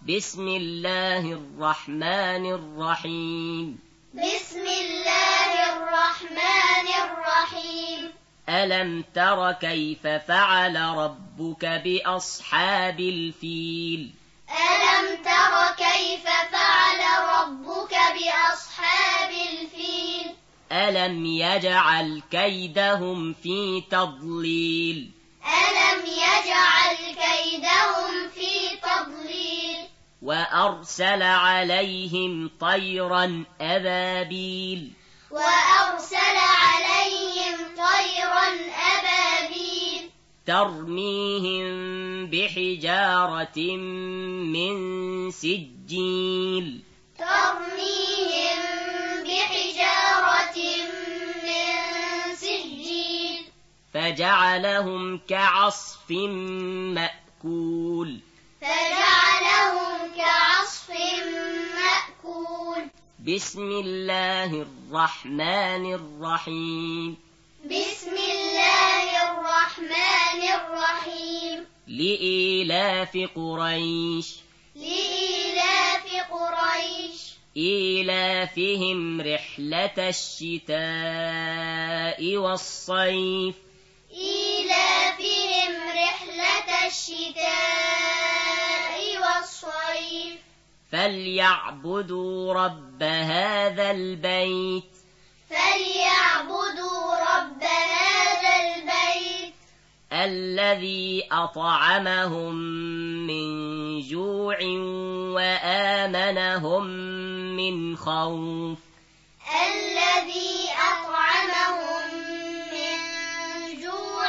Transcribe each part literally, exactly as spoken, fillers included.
بسم الله الرحمن الرحيم بسم الله الرحمن الرحيم ألم تر كيف فعل ربك بأصحاب الفيل ألم تر كيف فعل ربك بأصحاب الفيل ألم يجعل كيدهم في تضليل ألم يجعل كيدهم في تضليل وأرسل عليهم طيرا أبابيل وأرسل عليهم طيرا أبابيل ترميهم بحجارة من سجيل ترميهم بحجارة من سجيل فجعلهم كعصف مأكول فجعلهم كعصف مأكول بسم الله الرحمن الرحيم بسم الله الرحمن الرحيم لإيلاف قريش لإيلاف قريش إيلافهم رحلة الشتاء والصيف إيلافهم رحلة الشتاء والصيف فليعبدوا رب هذا البيت فليعبدوا رب هذا البيت الذي أطعمهم من جوع وآمنهم من خوف الذي أطعمهم من جوع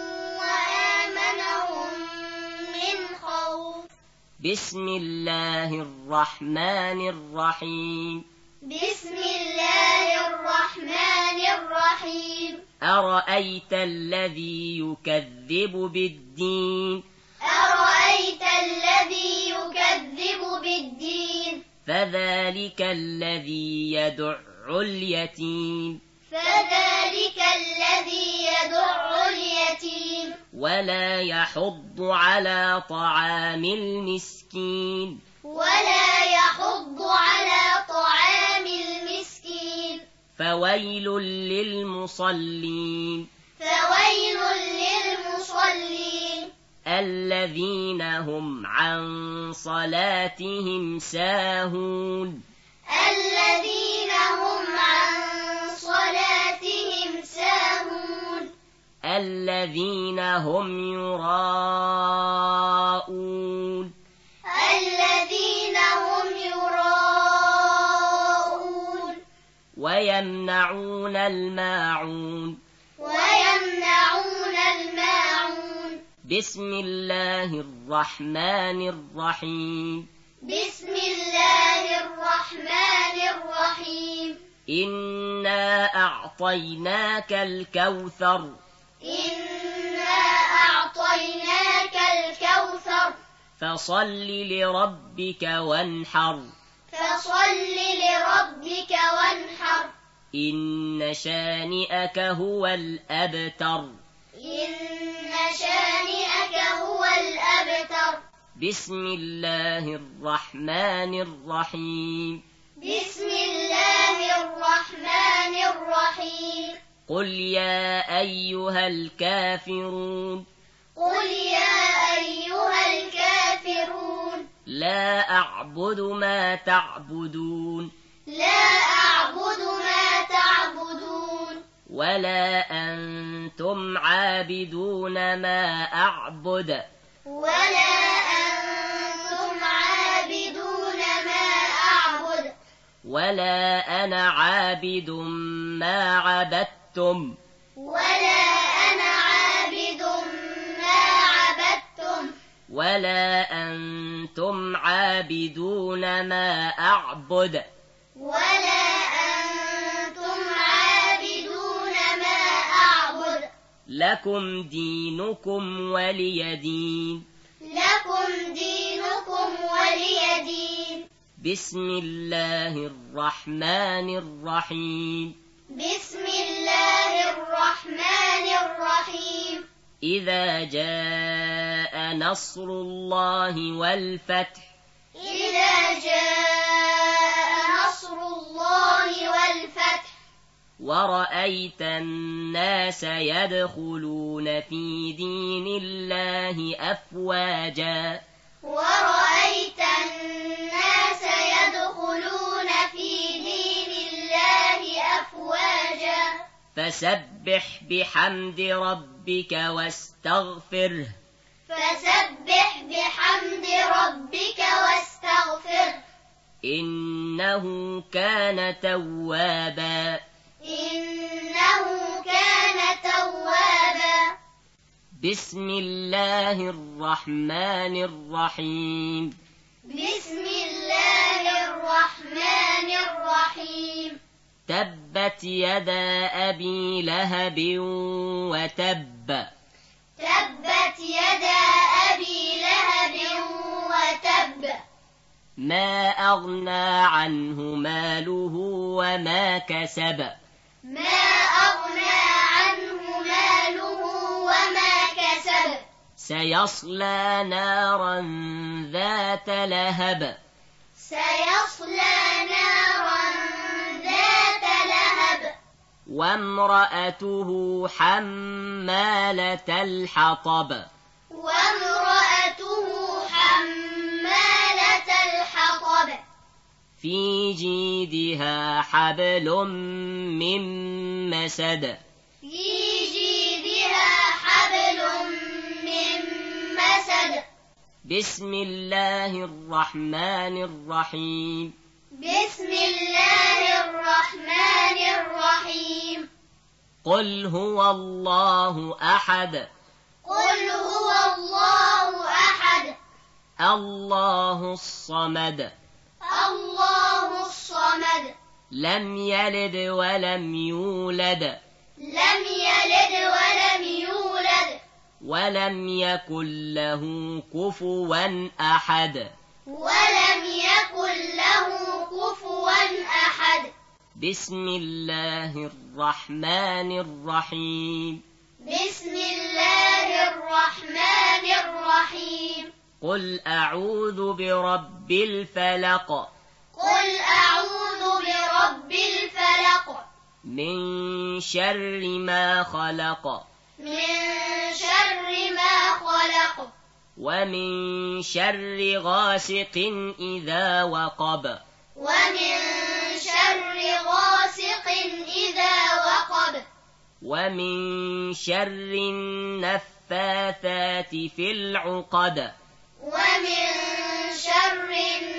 وآمنهم من خوف بسم الله الرحمن الرحيم بسم الله الرحمن الرحيم أرأيت الذي يكذب بالدين أرأيت الذي يكذب بالدين فذلك الذي يدع اليتيم فذلك الذي يدع اليتيم ولا يحض على طعام المسكين ولا يحض على طعام المسكين فويل للمصلين فويل للمصلين الذين هم عن صلاتهم ساهون الذين هم عن صلاتهم ساهون الذين هم يراءون الذين هم يراءون ويمنعون الماعون ويمنعون الماعون بسم الله الرحمن الرحيم بسم الله الرحمن الرحيم إنا أعطيناك الكوثر إنا أعطيناك الكوثر فصل لربك وانحر فصل لربك وانحر إن شانئك هو الأبتر إن شانئك هو الأبتر بسم الله الرحمن الرحيم بسم الله الرحمن الرحيم قل يا أيها الكافرون قل يا أيها الكافرون لا أعبد ما تعبدون لا أعبد ما تعبدون ولا أنتم عابدون ما أعبد ولا أنتم عابدون ما أعبد ولا أنا عابد ما عبدتم ولا أنا عابد ما عبدتم ولا أنتم عابدون ما أعبد ولا أنتم عابدون ما أعبد لكم دينكم ولي دين لكم دينكم ولي دين بسم الله الرحمن الرحيم بسم الله الرحمن الرحيم إذا جاء نصر الله والفتح جاء نصر الله والفتح ورأيت الناس يدخلون في دين الله أفواجا ورأيت الناس يدخلون في دين الله أفواجا فسبح بحمد ربك واستغفره فسبح بحمد ربك واستغفره إنه كان توابا إنه كان توابا بسم الله الرحمن الرحيم بسم الله الرحمن الرحيم تبت يدا أبي لهب وتب تبت يدا أبي لهب وتب ما أغنى عنه ماله وما كسب ما أغنى عنه ماله وما كسب سيصلى نارا ذات لهب سيصلى نارا ذات لهب وامرأته حمالة الحطب وامرأته حمالة الحطب في جيدها حبل من مسد في جيدها حبل من مسد بسم الله الرحمن الرحيم بسم الله الرحمن الرحيم قل هو الله أحد قل هو الله أحد الله الصمد الله الصمد لم يلد ولم يولد لم يلد ولم يولد ولم يكن له كفوا أحد ولم يكن له كفوا أحد بسم الله الرحمن الرحيم بسم الله الرحمن الرحيم قل أعوذ برب الفلق قل أعوذ برب الفلق من شر ما خلق من شر ما خلق ومن شر غاسق إذا وقب ومن شر غاسق إذا وقب ومن شر النفاثات في العقد ومن شر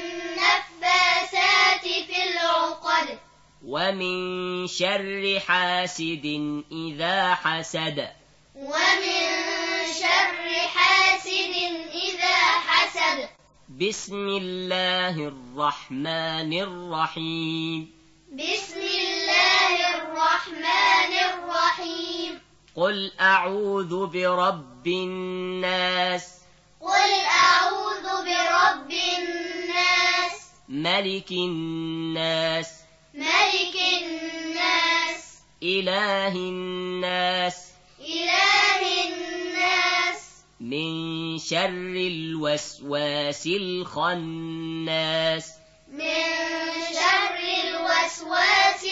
النفاثات في العقد ومن شر حاسد إذا حسد ومن شر حاسد إذا حسد بسم الله الرحمن الرحيم بسم الله الرحمن الرحيم قل أعوذ برب الناس قل أعوذ برب الناس ملك الناس ملك الناس إله الناس إله الناس من شر الوسواس الخناس من شر الوسواس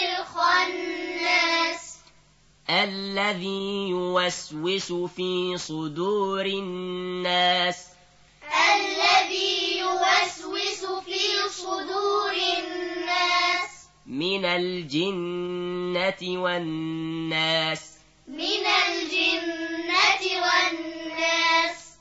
الخناس الذي يوسوس في صدور الناس الذي يوسوس في صدور الناس من الجنة والناس من الجنة